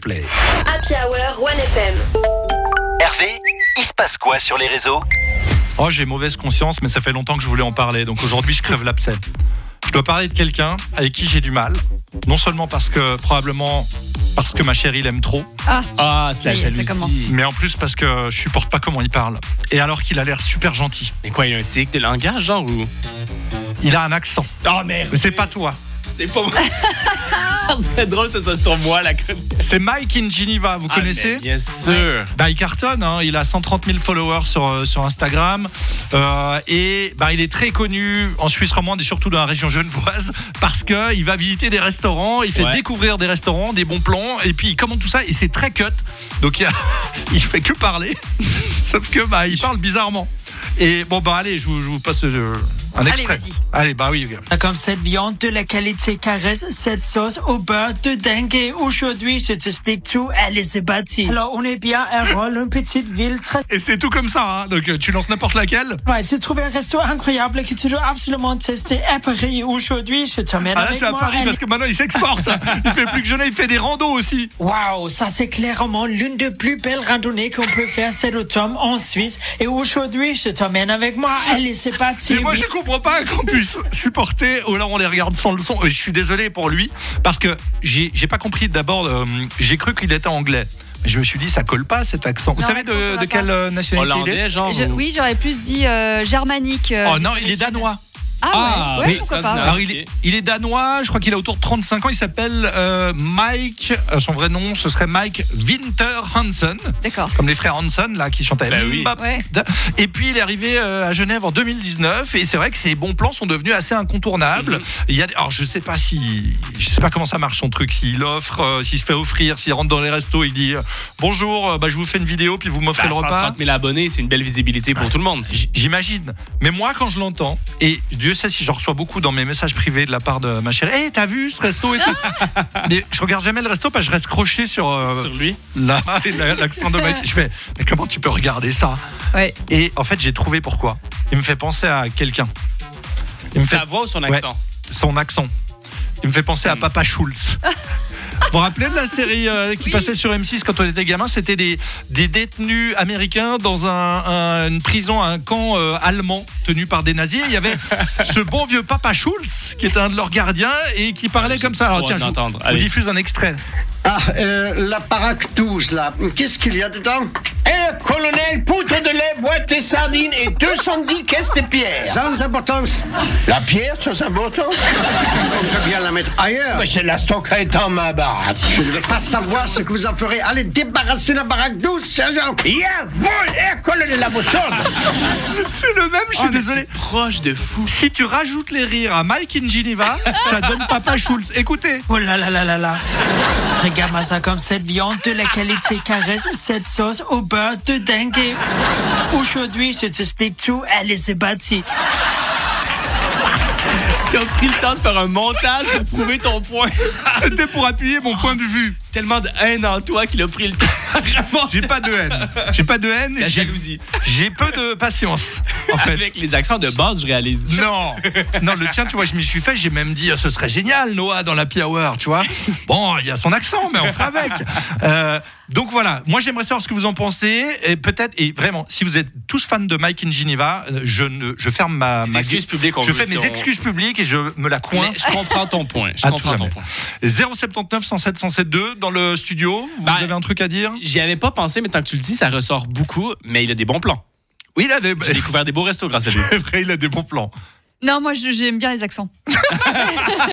Play. Happy Hour 1FM. Hervé, il se passe quoi sur les réseaux ? Oh, j'ai mauvaise conscience, mais ça fait longtemps que je voulais en parler, donc aujourd'hui je crève l'abcès. Je dois parler de quelqu'un avec qui j'ai du mal, non seulement parce que ma chérie l'aime trop, c'est la jalousie. mais en plus parce que je supporte pas comment il parle. Et alors qu'il a l'air super gentil. Mais quoi, il a un tic de langage, genre, ou... Il a un accent. Oh merde! Mais c'est pas toi. C'est pas moi. C'est drôle que ce soit sur moi, la connexion. C'est Mike in Geneva, vous connaissez? Bien sûr. Bah, il cartonne, hein. Il a 130 000 followers sur Instagram et il est très connu en Suisse romande et surtout dans la région genevoise parce qu'il va visiter des restaurants, il fait découvrir des restaurants, des bons plans et puis il commente tout ça et c'est très cut. Donc il fait que parler, sauf que il parle bizarrement. Et allez, je vous passe un extrait. Allez, oui. Comme cette viande de la qualité caresse, cette sauce au beurre de dingue. Aujourd'hui, je t'explique tout. Allez, c'est parti. Alors, on est bien à Rolle, une petite ville très... Et c'est tout comme ça, hein. Donc tu lances n'importe laquelle. Ouais, j'ai trouvé un resto incroyable que tu dois absolument tester à Paris. Aujourd'hui, je t'emmène avec moi. Ah là, c'est à Paris parce que maintenant, il s'exporte. Il fait plus que jeûner, il fait des randos aussi. Waouh, ça c'est clairement l'une des plus belles randonnées qu'on peut faire cet automne en Suisse. Et aujourd'hui, je t'emmène avec moi. Allez, c'est parti. Mais moi, je comprends pas qu'on puisse supporter. Oh là, on les regarde sans le son. Je suis désolé pour lui parce que j'ai pas compris. D'abord, j'ai cru qu'il était anglais. Je me suis dit, ça colle pas cet accent. Vous savez de quelle nationalité Hollandais, il est? genre. Oui, j'aurais plus dit germanique. Oh non, il est danois. Oui, pourquoi pas. Alors, il est danois, je crois qu'il a autour de 35 ans. Il s'appelle Mike, son vrai nom, ce serait Mike Winter Hansen. D'accord. Comme les frères Hansen, là, qui chantaient. Ouais. Et puis, il est arrivé à Genève en 2019. Et c'est vrai que ses bons plans sont devenus assez incontournables. Alors, je sais pas comment ça marche son truc. S'il offre, s'il se fait offrir, s'il rentre dans les restos, il dit bonjour, je vous fais une vidéo, puis vous m'offrez le repas. 130 000 abonnés, c'est une belle visibilité pour tout le monde. J'imagine. Mais moi, quand je l'entends, et Dieu sait si j'en reçois beaucoup dans mes messages privés de la part de ma chérie. Hey, t'as vu ce resto et tout. Mais je regarde jamais le resto parce que je reste croché sur lui. Là, l'accent de Mike. Je fais, mais comment tu peux regarder ça? Ouais. Et en fait, j'ai trouvé pourquoi. Il me fait penser à quelqu'un. Sa voix ou son accent? Ouais, son accent. Il me fait penser à Papa Schulz. Vous vous rappelez de la série qui passait sur M6 quand on était gamin? C'était des détenus américains dans une prison, un camp allemand tenu par des nazis. Il y avait ce bon vieux Papa Schulz qui était un de leurs gardiens et qui parlait comme ça. Alors tiens, je vous diffuse un extrait. La Paractouze, là. Qu'est-ce qu'il y a dedans? Colonel, poutre de lait, boîte et sardines et 210 caisses de pierre. Sans importance. La pierre, sans importance? On peut bien la mettre ailleurs. Mais je la stockerai dans ma baraque. Je ne veux pas savoir ce que vous en ferez. Allez débarrasser la baraque douce, sergent. Colonel la boussole. C'est le même, je suis désolé. Proche de fou. Si tu rajoutes les rires à Mike in Geneva, ça donne Papa Schulz. Écoutez. Oh là là là là là. Regarde-moi ça comme cette viande de la qualité caresse, cette sauce au beurre de dingue. Aujourd'hui, je t'explique tout. Allez, c'est parti. Tu as pris le temps de faire un montage pour prouver ton point. C'était pour appuyer mon point de vue. Tellement de haine en toi qu'il a pris le temps. Vraiment. J'ai pas de haine. La jalousie. J'ai peu de patience. En fait. Avec les accents de base, je réalise. Non, le tien, tu vois, je m'y suis fait. J'ai même dit, ce serait génial, Noah, dans l'Happy Hour, tu vois. Bon, il y a son accent, mais on fera avec. Donc voilà, moi j'aimerais savoir ce que vous en pensez. Et peut-être, et vraiment, si vous êtes tous fans de Mike in Geneva, je ferme ma excuses publiques. Je fais mes excuses publiques et je me la coince. Mais je comprends ton point. 079 107 107.2 dans le studio. Vous avez un truc à dire? J'y avais pas pensé, mais tant que tu le dis, ça ressort beaucoup. Mais il a des bons plans. Oui, j'ai découvert des beaux restos grâce à lui. C'est vrai, il a des bons plans. Non, moi j'aime bien les accents.